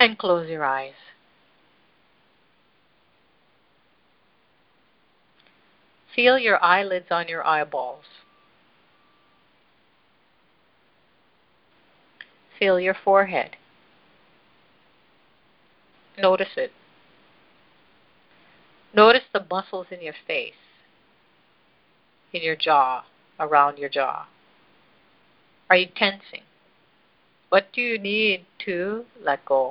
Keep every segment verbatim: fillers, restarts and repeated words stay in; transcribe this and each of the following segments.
And close your eyes. Feel your eyelids on your eyeballs. Feel your forehead. Notice it. Notice the muscles in your face, in your jaw, around your jaw. Are you tensing? What do you need to let go?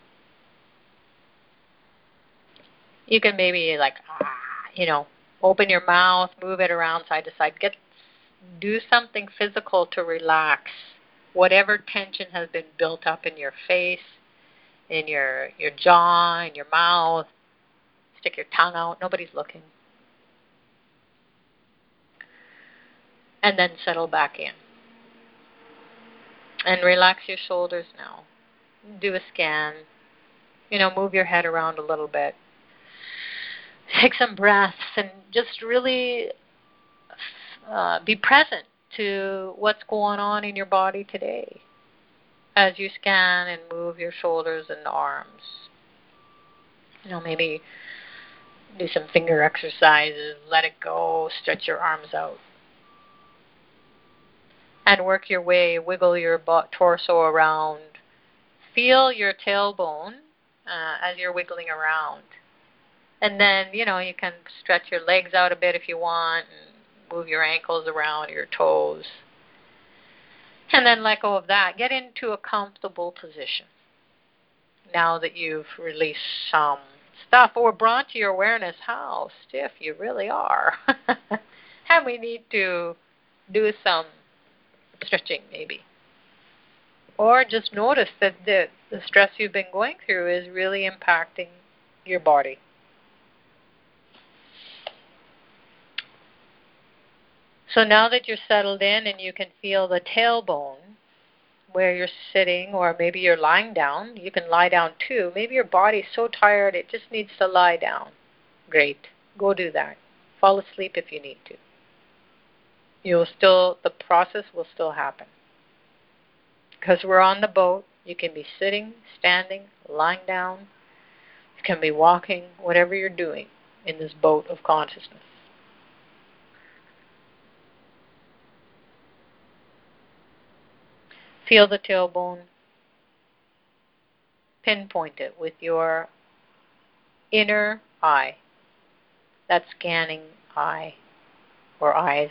You can maybe like, ah, you know, open your mouth, move it around side to side. Get, do something physical to relax whatever tension has been built up in your face, in your your jaw, in your mouth. Stick your tongue out. Nobody's looking. And then settle back in. And relax your shoulders now. Do a scan. You know, move your head around a little bit. Take some breaths and just really uh, be present to what's going on in your body today as you scan and move your shoulders and arms. You know, maybe do some finger exercises, let it go, stretch your arms out. And work your way, wiggle your torso around. Feel your tailbone uh, as you're wiggling around. And then, you know, you can stretch your legs out a bit if you want, and move your ankles around, your toes. And then let go of that. Get into a comfortable position. Now that you've released some stuff or brought to your awareness how stiff you really are. And we need to do some stretching maybe. Or just notice that the, the stress you've been going through is really impacting your body. So now that you're settled in and you can feel the tailbone where you're sitting, or maybe you're lying down, you can lie down too. Maybe your body's so tired it just needs to lie down. Great. Go do that. Fall asleep if you need to. You'll still, the process will still happen. Because we're on the boat, you can be sitting, standing, lying down. You can be walking, whatever you're doing in this boat of consciousness. Feel the tailbone. Pinpoint it with your inner eye, that scanning eye or eyes.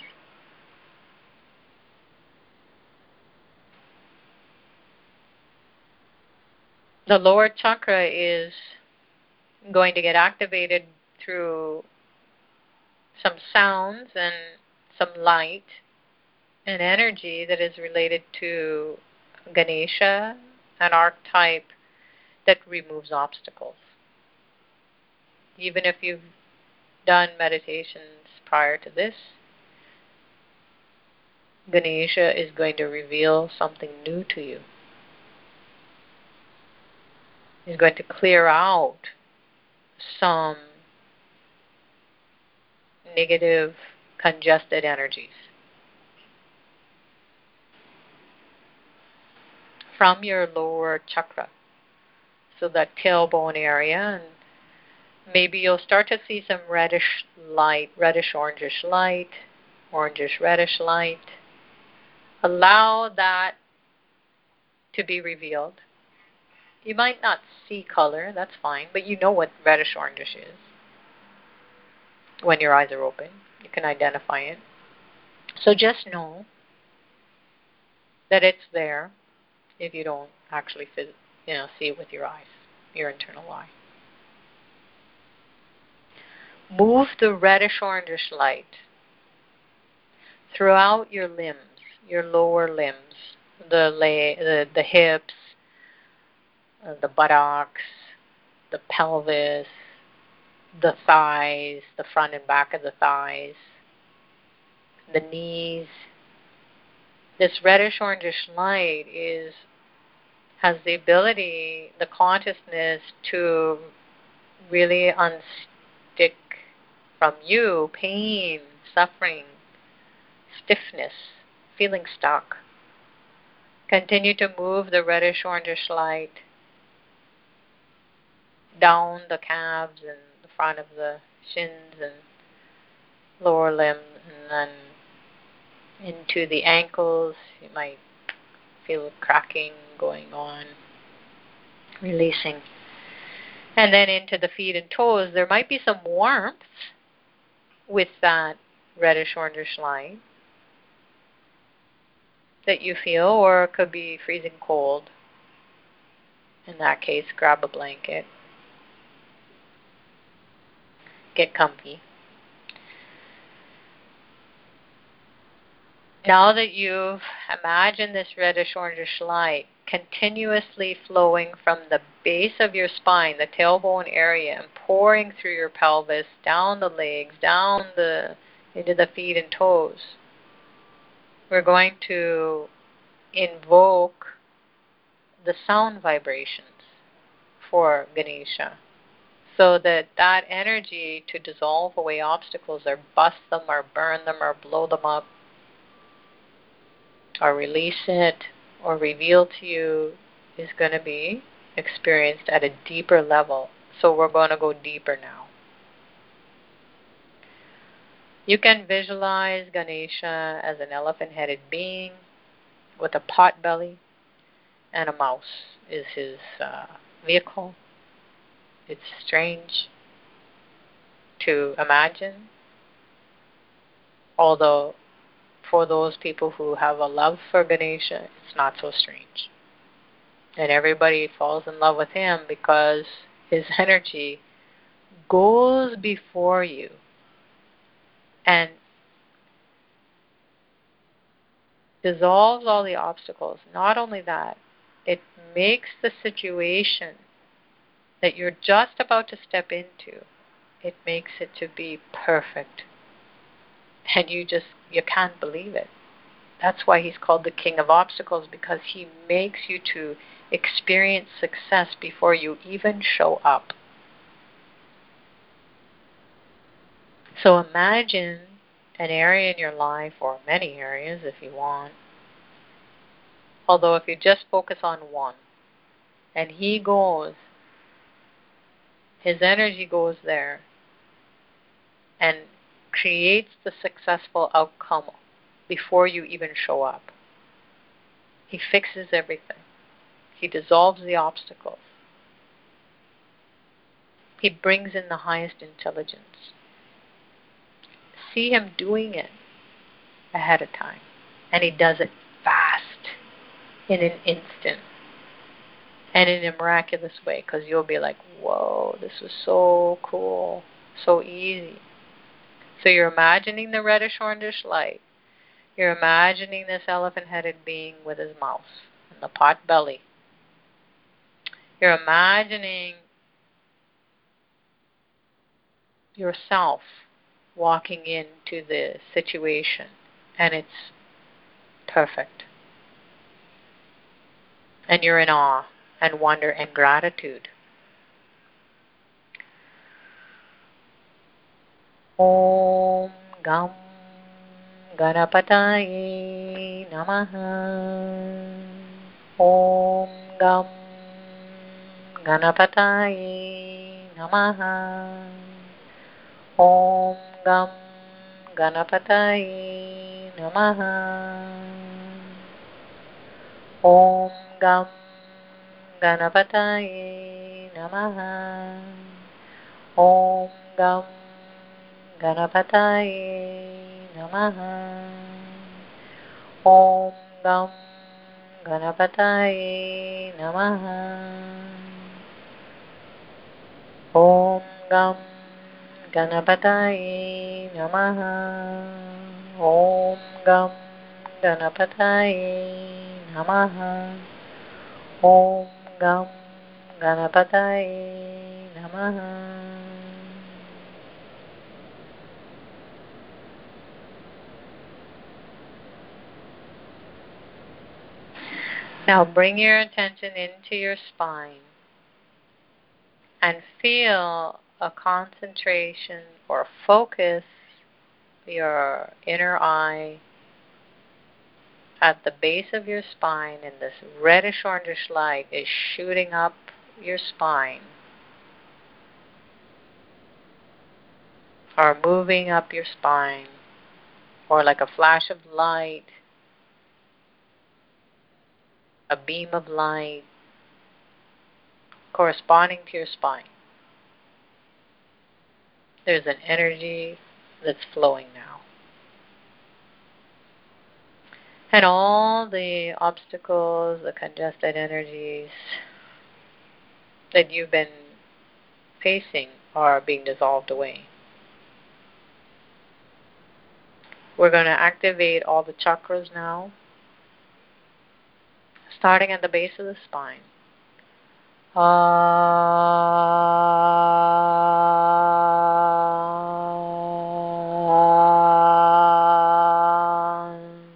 The lower chakra is going to get activated through some sounds and some light and energy that is related to Ganesha, an archetype that removes obstacles. Even if you've done meditations prior to this, Ganesha is going to reveal something new to you. He's going to clear out some negative, congested energies from your lower chakra. So that tailbone area, and maybe you'll start to see some reddish light, reddish orangish light, orangish reddish light. Allow that to be revealed. You might not see color, that's fine, but you know what reddish orangish is. When your eyes are open, you can identify it. So just know that it's there if you don't actually fit, you know, see it with your eyes, your internal eye. Move the reddish orangish light throughout your limbs, your lower limbs, the lay, the, the hips, uh, the buttocks, the pelvis, the thighs, the front and back of the thighs, the knees. This reddish orangish light is has the ability, the consciousness to really unstick from you pain, suffering, stiffness, feeling stuck. Continue to move the reddish orangish light down the calves and the front of the shins and lower limb, and then into the ankles. You might feel cracking going on, releasing. And then into the feet and toes. There might be some warmth with that reddish orangish light that you feel, or it could be freezing cold. In that case, grab a blanket. Get comfy. Now that you've imagined this reddish orangish light continuously flowing from the base of your spine, the tailbone area, and pouring through your pelvis, down the legs, down the into the feet and toes, we're going to invoke the sound vibrations for Ganesha, so that that energy to dissolve away obstacles or bust them or burn them or blow them up or release it or reveal to you is going to be experienced at a deeper level. So we're going to go deeper now. You can visualize Ganesha as an elephant-headed being with a pot belly, and a mouse is his uh, vehicle. It's strange to imagine, although for those people who have a love for Ganesha, it's not so strange. And everybody falls in love with him because his energy goes before you and dissolves all the obstacles. Not only that, it makes the situation that you're just about to step into, it makes it to be perfect. And you just, you can't believe it. That's why he's called the King of Obstacles, because he makes you to experience success before you even show up. So imagine an area in your life, or many areas if you want, although if you just focus on one, and he goes, his energy goes there and creates the successful outcome before you even show up. He fixes everything. He dissolves the obstacles. He brings in the highest intelligence. See him doing it ahead of time. And he does it fast, in an instant, and in a miraculous way, because you'll be like, whoa, this was so cool, so easy. So you're imagining the reddish orangish light. You're imagining this elephant-headed being with his mouse and the pot belly. You're imagining yourself walking into the situation, and it's perfect. And you're in awe and wonder and gratitude. Om Gam Ganapataye Namaha. Om Gam Ganapataye Namaha. Om Gam Ganapataye Namaha. Om Gam Ganapataye Namaha. Om Gam Ganapataye Namaha. Om Gam Ganapataye Namaha. Om Gam Ganapataye Namaha. Om Gam Ganapataye Namaha. Om Gam Ganapataye Namaha. Now bring your attention into your spine and feel a concentration or focus your inner eye at the base of your spine, and this reddish orangish light is shooting up your spine. are moving up your spine, or like a flash of light, a beam of light corresponding to your spine. There's an energy that's flowing now. And all the obstacles, the congested energies that you've been facing are being dissolved away. We're going to activate all the chakras now, starting at the base of the spine. Ah.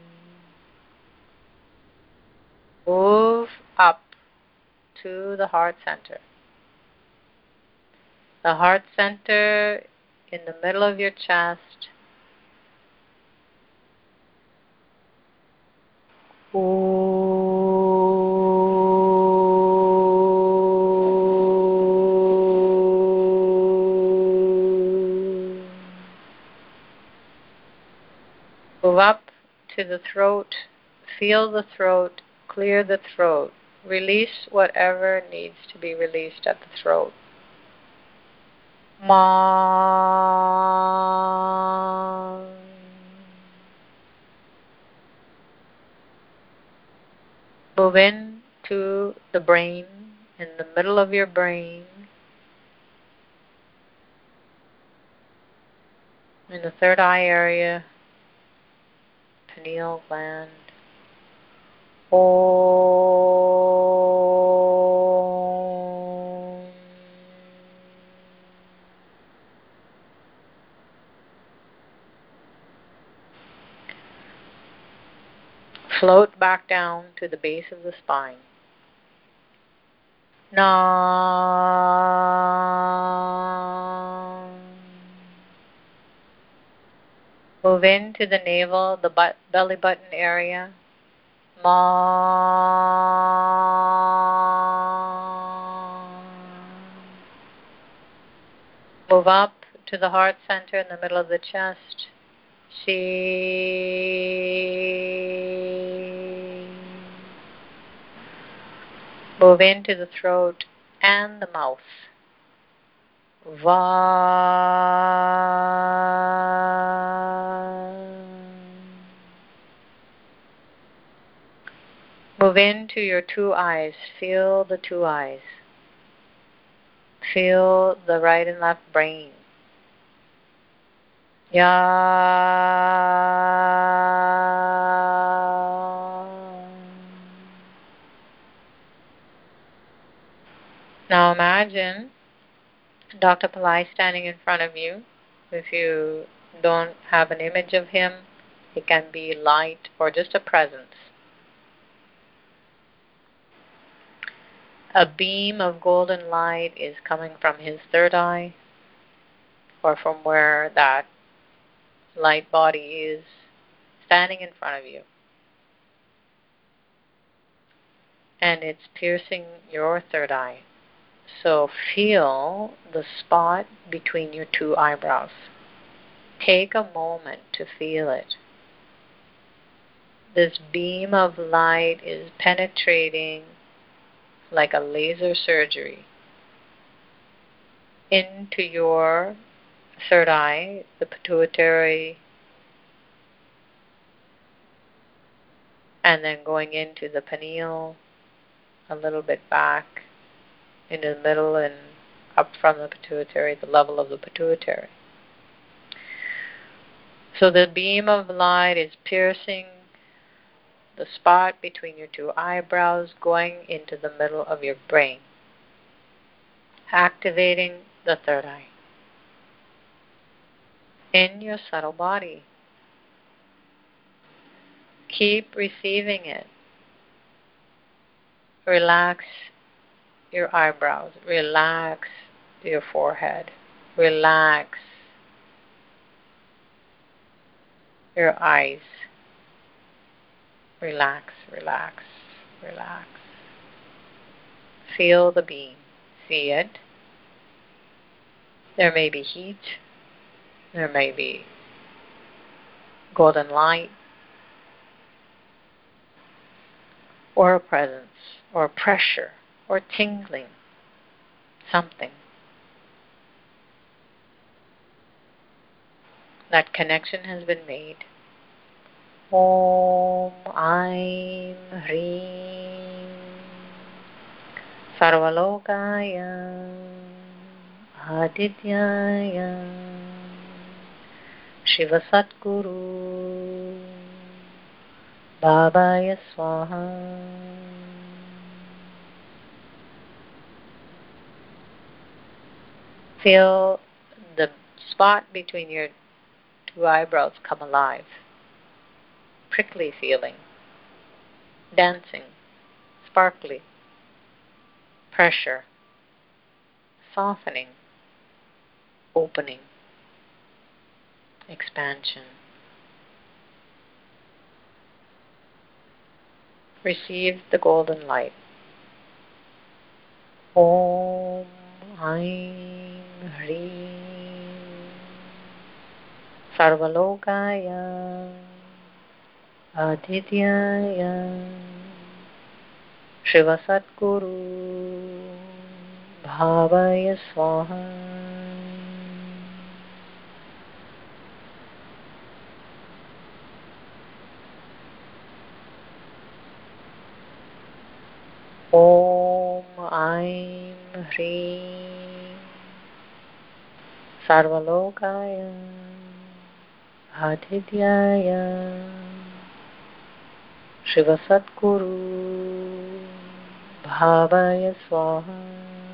Move up to the heart center. The heart center in the middle of your chest. Move up to the throat. Feel the throat. Clear the throat. Release whatever needs to be released at the throat. Ma. Move in to the brain, in the middle of your brain, in the third eye area, pineal gland. Om. Float back down to the base of the spine. Nam. Move into the navel, the butt, belly button area. Ma. Move up to the heart center in the middle of the chest. Shi. Move into the throat and the mouth. Va. Move into your two eyes. Feel the two eyes. Feel the right and left brain. Ya. Now imagine Doctor Pillai standing in front of you. If you don't have an image of him, it can be light or just a presence. A beam of golden light is coming from his third eye, or from where that light body is standing in front of you. And it's piercing your third eye. So feel the spot between your two eyebrows. Take a moment to feel it. This beam of light is penetrating like a laser surgery into your third eye, the pituitary, and then going into the pineal, a little bit back, into the middle and up from the pituitary, the level of the pituitary. So the beam of light is piercing the spot between your two eyebrows, going into the middle of your brain, activating the third eye in your subtle body. Keep receiving it. Relax your eyebrows. Relax your forehead. Relax your eyes. Relax, relax, relax. Feel the beam. See it. There may be heat. There may be golden light, or a presence, or pressure, or tingling, something. That connection has been made. Om Aim Hreem Sarvalokaya Adityaya Shiva Satguru Bhavaya Swaha. Feel the spot between your two eyebrows come alive. Prickly feeling, dancing, sparkly, pressure, softening, opening, expansion. Receive the golden light. Om Aim Hreem Sarvalokaya Adityaya Shiva Satguru Bhavaya Swaha. Om Aim Hreem Sarvalokaya Adityaya Shiva Satguru Bhavaya Swaha.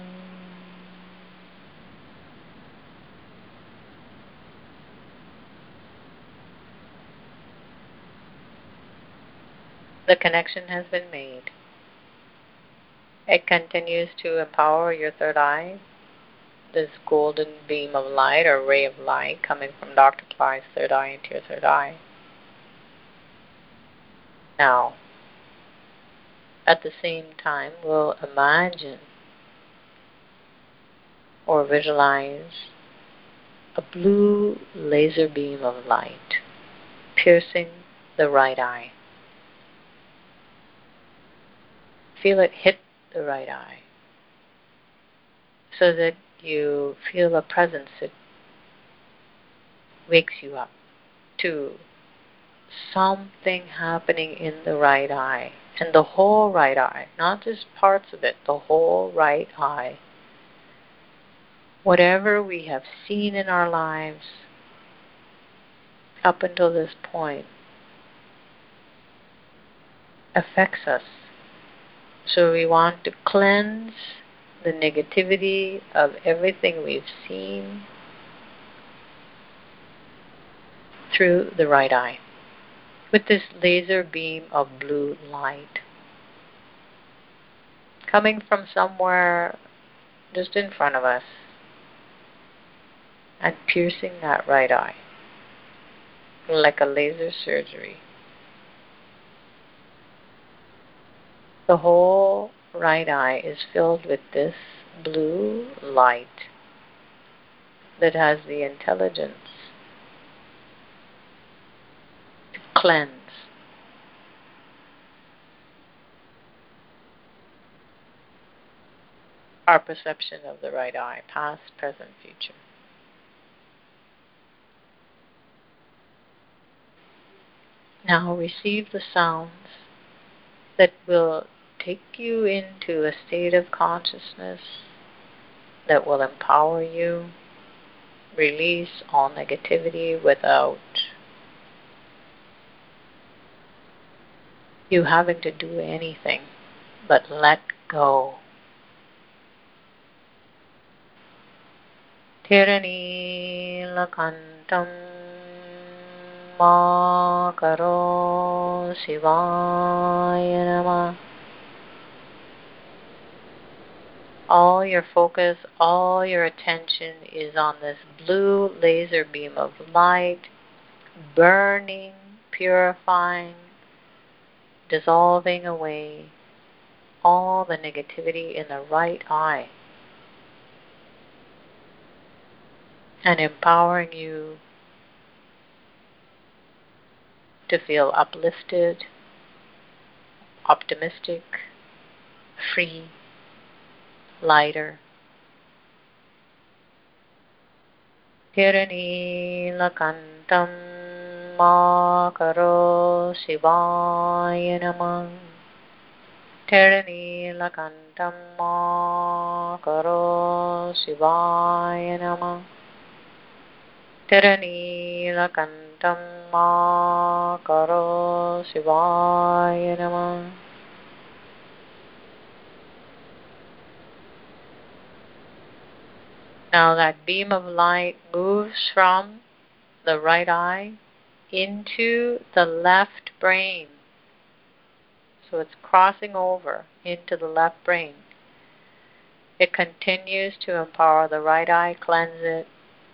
The connection has been made. It continues to empower your third eye, this golden beam of light or ray of light coming from Doctor Clyde's third eye into your third eye. Now, at the same time, we'll imagine or visualize a blue laser beam of light piercing the right eye. Feel it hit the right eye so that you feel a presence that wakes you up to something happening in the right eye. And the whole right eye, not just parts of it, the whole right eye. Whatever we have seen in our lives up until this point affects us. So we want to cleanse the negativity of everything we've seen through the right eye with this laser beam of blue light coming from somewhere just in front of us and piercing that right eye like a laser surgery. The whole right eye is filled with this blue light that has the intelligence to cleanse. Our perception of the right eye, past, present, future. Now receive the sounds that will take you into a state of consciousness that will empower you, release all negativity without you having to do anything but let go. Tiranilakantam Makaro Sivaya Namah. All your focus, all your attention is on this blue laser beam of light, burning, purifying, dissolving away all the negativity in the right eye, and empowering you to feel uplifted, optimistic, free, lighter. Tiranilakantam Makaro Shivaya Namah. Tiranilakantam Makaro Shivaya Namah. Tiranilakantam Makaro Shivaya Namah. Now that beam of light moves from the right eye into the left brain. So it's crossing over into the left brain. It continues to empower the right eye, cleanse it,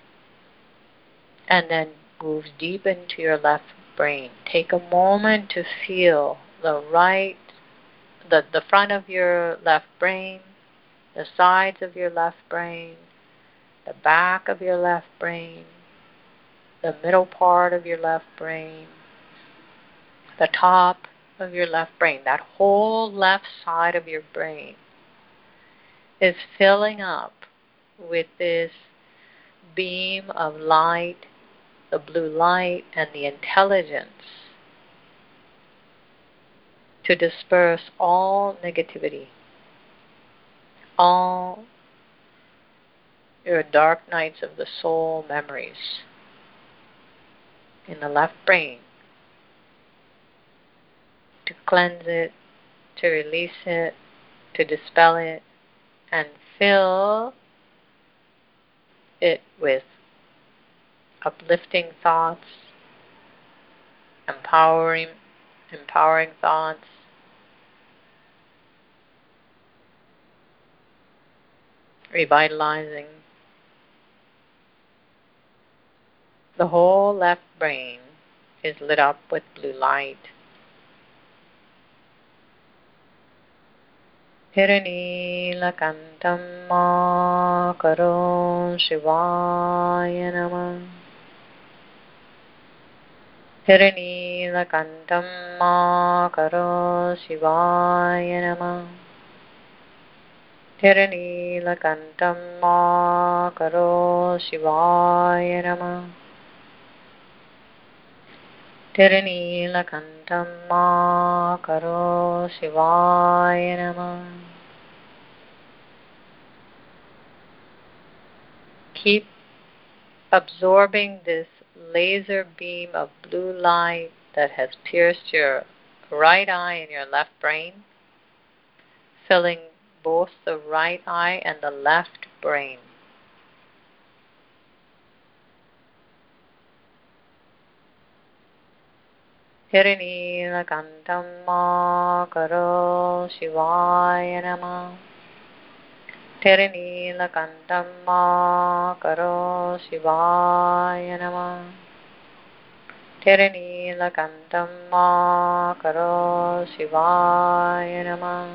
and then moves deep into your left brain. Take a moment to feel the right, the, the front of your left brain, the sides of your left brain, the back of your left brain, the middle part of your left brain, the top of your left brain. That whole left side of your brain is filling up with this beam of light, the blue light, and the intelligence to disperse all negativity, all your dark nights of the soul memories in the left brain, to cleanse it, to release it, to dispel it, and fill it with uplifting thoughts, empowering, empowering thoughts, revitalizing. The whole left brain is lit up with blue light. Hiranilakantam Makaro Shivaya Namah. Hiranilakantam Makaro Shivaya Namah. Hiranilakantam Makaro Shivaya Namah. Tiranilakantam Makaro Shivaya Namah. Keep absorbing this laser beam of blue light that has pierced your right eye and your left brain, filling both the right eye and the left brain. Hiranilakantam Makaro Shivaya Namah. Hiranilakantam Makaro Shivaya Namah. Hiranilakantam Makaro Shivaya Namah.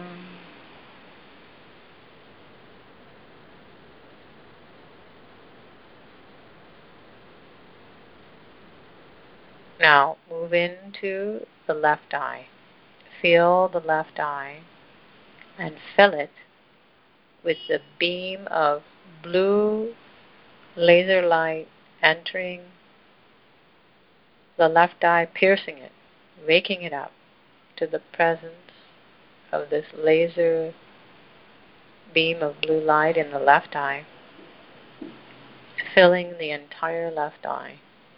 Now move into the left eye. Feel the left eye and fill it with the beam of blue laser light entering the left eye, piercing it, waking it up to the presence of this laser beam of blue light in the left eye, filling the entire left eye,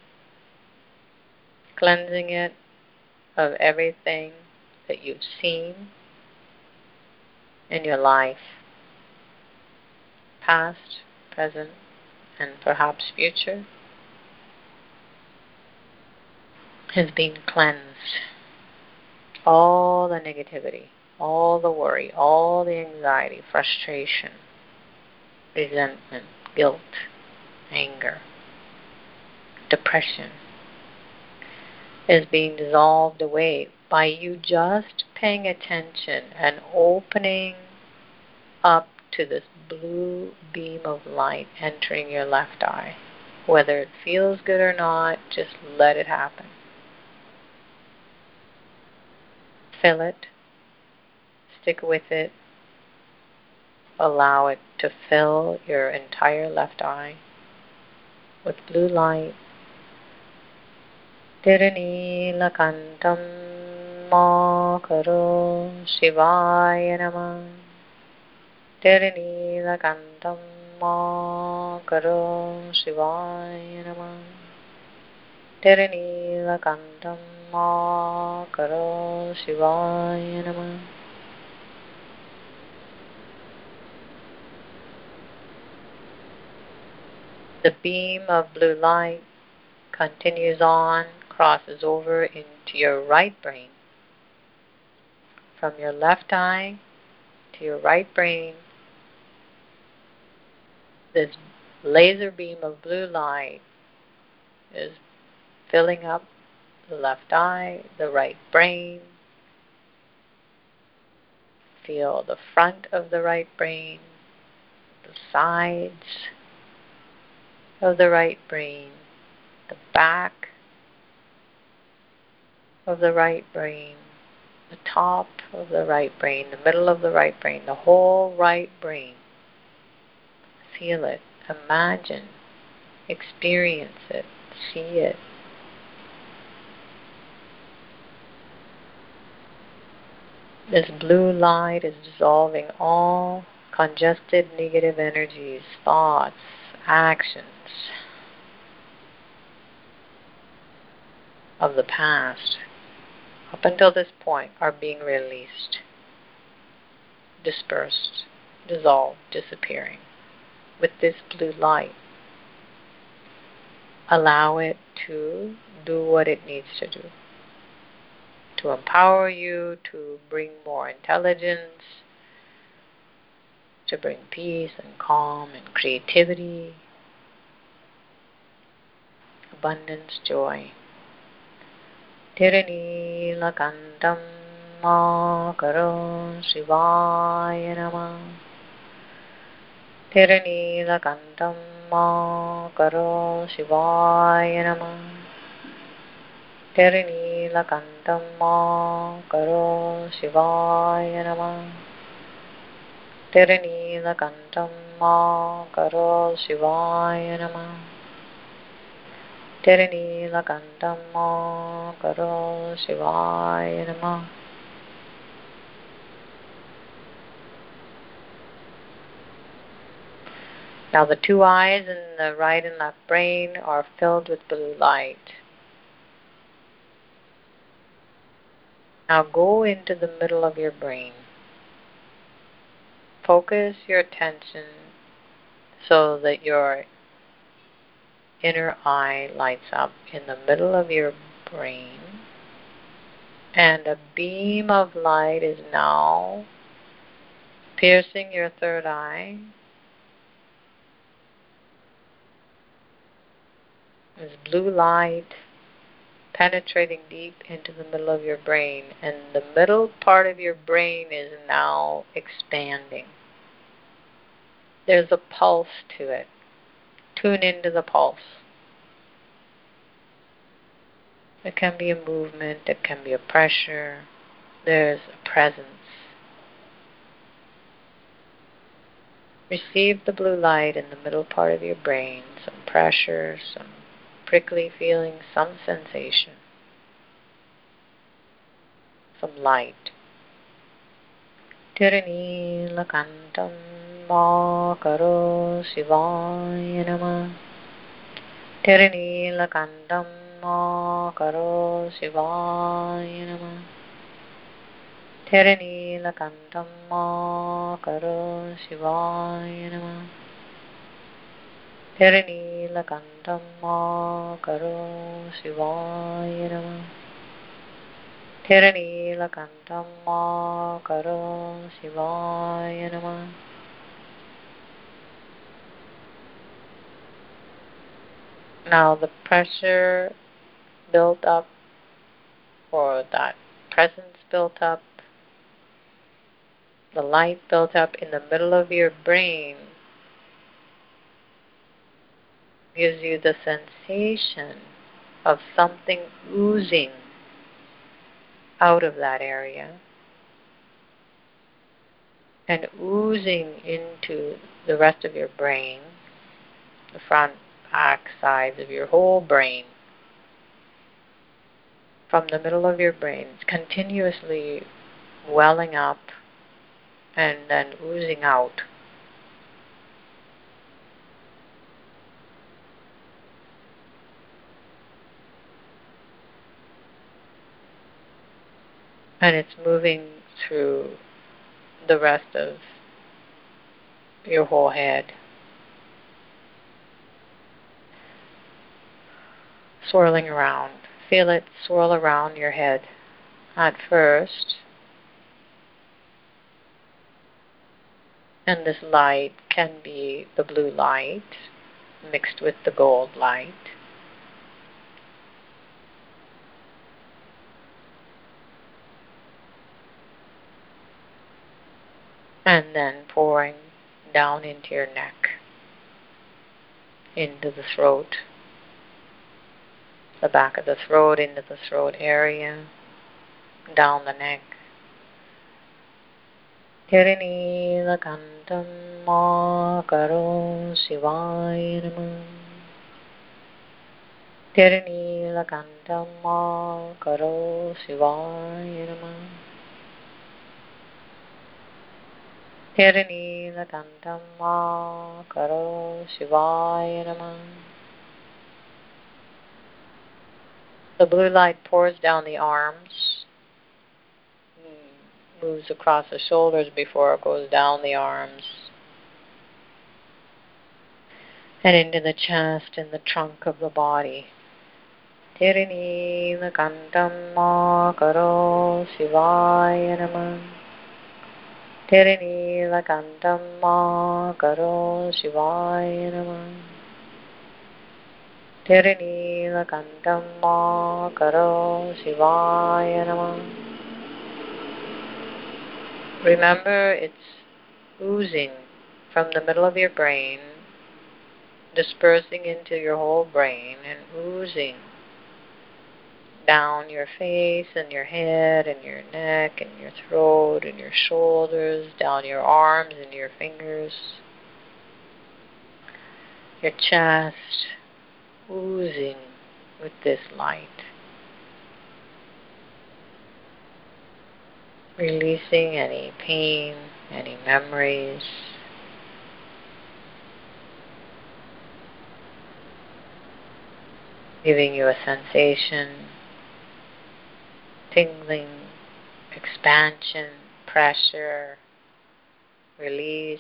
cleansing it of everything that you've seen in your life, past, present, and perhaps future, has been cleansed. All the negativity, all the worry, all the anxiety, frustration, resentment, guilt, anger, depression is being dissolved away by you just paying attention and opening up to this blue beam of light entering your left eye. Whether it feels good or not, just let it happen. Fill it. Stick with it. Allow it to fill your entire left eye with blue light. Tirunīlakantam Makaro Shivaya Namah. Tirunīlakantam Makaro Shivaya Namah. Tirunīlakantam Makaro Shivaya Namah. The beam of blue light continues on, crosses over into your right brain. From your left eye to your right brain, this laser beam of blue light is filling up the left eye, the right brain. Feel the front of the right brain, the sides of the right brain, the back of the right brain, the top of the right brain, the middle of the right brain, the whole right brain. Feel it, imagine, experience it, see it. This blue light is dissolving all congested negative energies, thoughts, actions of the past up until this point are being released, dispersed, dissolved, disappearing with this blue light. Allow it to do what it needs to do, to empower you, to bring more intelligence, to bring peace and calm and creativity, abundance, joy. Tirunīlakantam Makaro Shivaya Namah. Tirunīlakantam Makaro Shivaya Namah. Tirunīlakantam Makaro Shivaya Namah. Tirunīlakantam Makaro Shivaya Namah. Tirunīlakantam Makaro Shivaya Namah. Now the two eyes in the right and left brain are filled with blue light. Now go into the middle of your brain. Focus your attention so that your inner eye lights up in the middle of your brain, and a beam of light is now piercing your third eye. This blue light penetrating deep into the middle of your brain, and the middle part of your brain is now expanding. There's a pulse to it. Tune into the pulse. It can be a movement, it can be a pressure. There's a presence. Receive the blue light in the middle part of your brain, some pressure, some prickly feeling, some sensation, some light. Tirunīlakantam Makaro Shivaya Namah. Tirunīlakantam Makaro Shivaya Namah. Tirunīlakantam Makaro Shivaya Namah. Tirunīlakantam Makaro Shivaya Namah. Tirunīlakantam Makaro Shivaya Namah. Now the pressure built up, or that presence built up, the light built up in the middle of your brain gives you the sensation of something oozing out of that area and oozing into the rest of your brain, the front, back, sides of your whole brain, from the middle of your brain, continuously welling up and then oozing out. And it's moving through the rest of your whole head, swirling around. Feel it swirl around your head at first. And this light can be the blue light mixed with the gold light. And then pouring down into your neck, into the throat, the back of the throat, into the throat area, down the neck. Tirinilakantam Karo Shivaya Namah. Tirinilakantam Karo Shivaya Namah. Tirinilakantam Karo Shivaya Namah. The blue light pours down the arms, moves across the shoulders before it goes down the arms, and into the chest and the trunk of the body. Tirinilakantam Karo Shivaya Namah. Tirinilakantam Karo Shivaya Namah. Tirinilakantam Karo Shivaya Namah. Remember, it's oozing from the middle of your brain, dispersing into your whole brain, and oozing down your face and your head and your neck and your throat and your shoulders, down your arms and your fingers, your chest, oozing with this light. Releasing any pain, any memories. Giving you a sensation, tingling, expansion, pressure, release.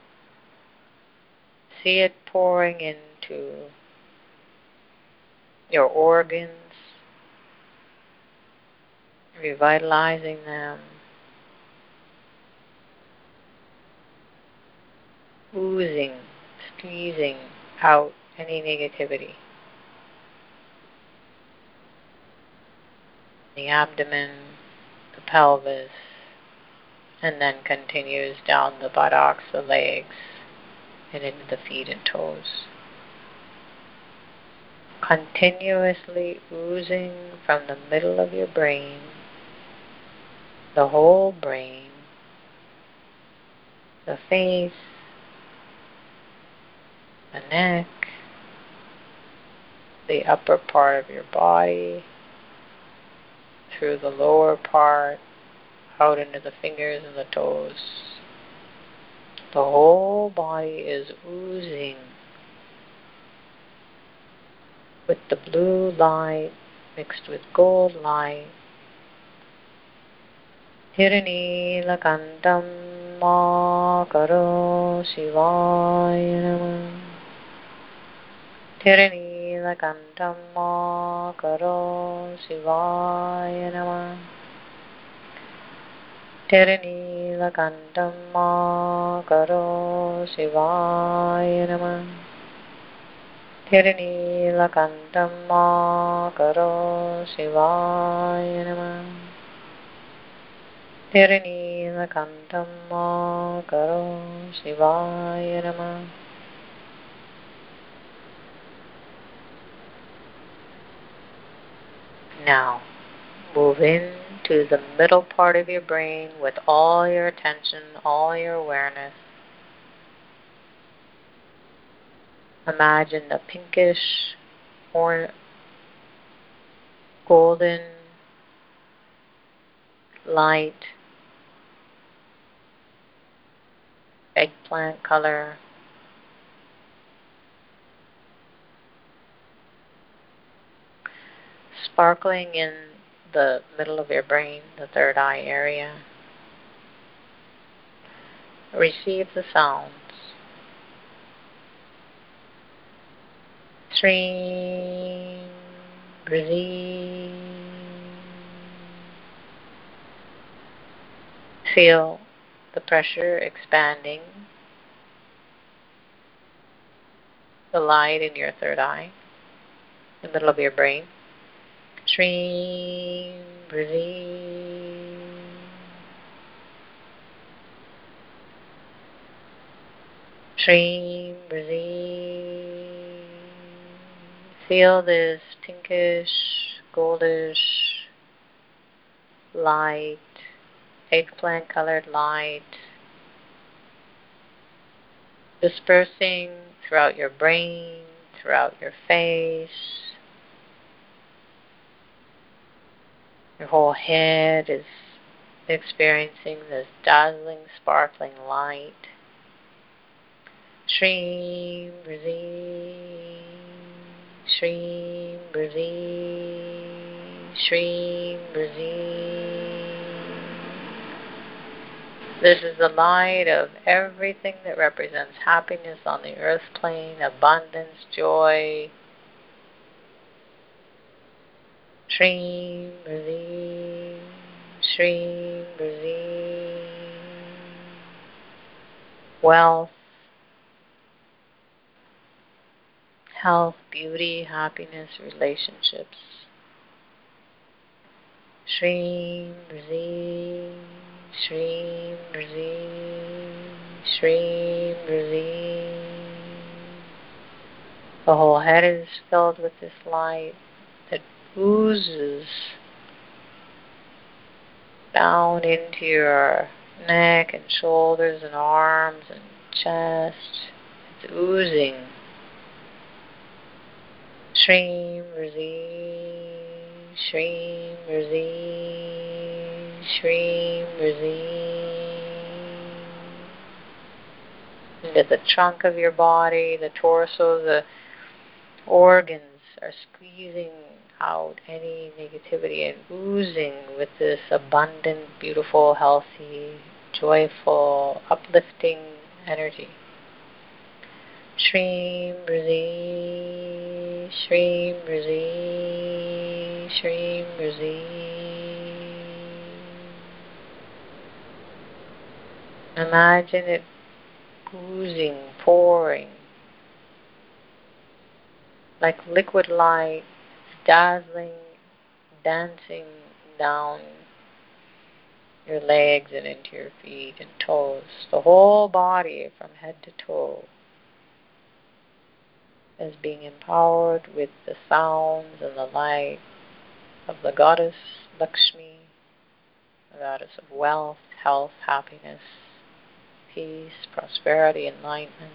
See it pouring into your organs, revitalizing them, oozing, squeezing out any negativity. The abdomen, the pelvis, and then continues down the buttocks, the legs, and into the feet and toes. Continuously oozing from the middle of your brain, the whole brain, the face, the neck, the upper part of your body, through the lower part, out into the fingers and the toes. The whole body is oozing with the blue light mixed with gold light. Tirinilakantam Karo Shivaya Namah. Tirinilakantam Karo Shivaya Namah. Tirinilakantam Karo Shivaya Namah. Tirinilakantam Karo Shivaya Namah. Tirinilakantam Karo Shivaya Namah. Now, Move into the middle part of your brain with all your attention, all your awareness. Imagine a pinkish or golden light, eggplant color, sparkling in the middle of your brain, the third eye area. Receive the sounds. Stream, breathe. Feel the pressure expanding, the light in your third eye, the middle of your brain. Stream, breathe. Stream, breathe. Feel this pinkish, goldish light, eggplant colored light dispersing throughout your brain, throughout your face. Your whole head is experiencing this dazzling, sparkling light. Shreem, breathe. Shreem, breathe. Shreem, breathe. This is the light of everything that represents happiness on the earth plane, abundance, joy. Shreem, breathe. Shreem, breathe. Wealth, health, beauty, happiness, relationships. Shreem, breathe. Shreem, breathe. Shreem, breathe. The whole head is filled with this light that oozes down into your neck and shoulders and arms and chest. It's oozing. Shreem, breathe. Shreem, breathe. Shreem, breathe. Into the trunk of your body, the torso, the organs are squeezing out any negativity and oozing with this abundant, beautiful, healthy, joyful, uplifting energy. Shreem, breathe. Shreem, breathe. Shreem, breathe. Imagine it oozing, pouring like liquid light, dazzling, dancing down your legs and into your feet and toes. The whole body from head to toe is being empowered with the sounds and the light of the goddess Lakshmi, the goddess of wealth, health, happiness, peace, prosperity, enlightenment.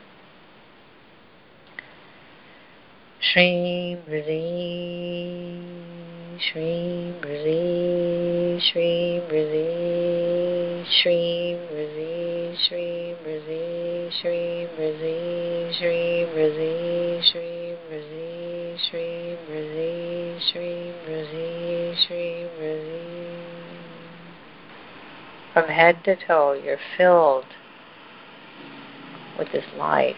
Shreem, breathe. Shreem, breathe. Shreem, breathe. Shreem, breathe. Shreem, breathe. Shreem, breathe. Shreem, breathe. Shreem, breathe. Shreem, breathe. Shreem, breathe. Shreem, breathe. From head to toe, you're filled with this light.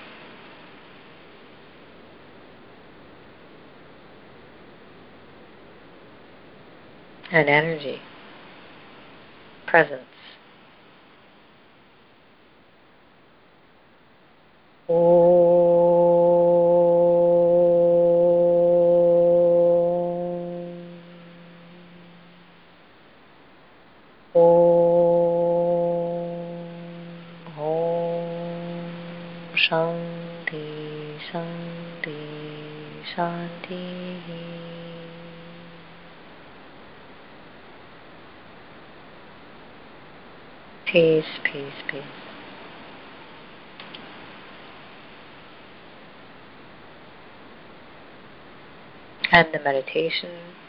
And energy, presence. Om. Om. Om. Shanti, Shanti, Shanti. Peace, peace, peace. And the meditation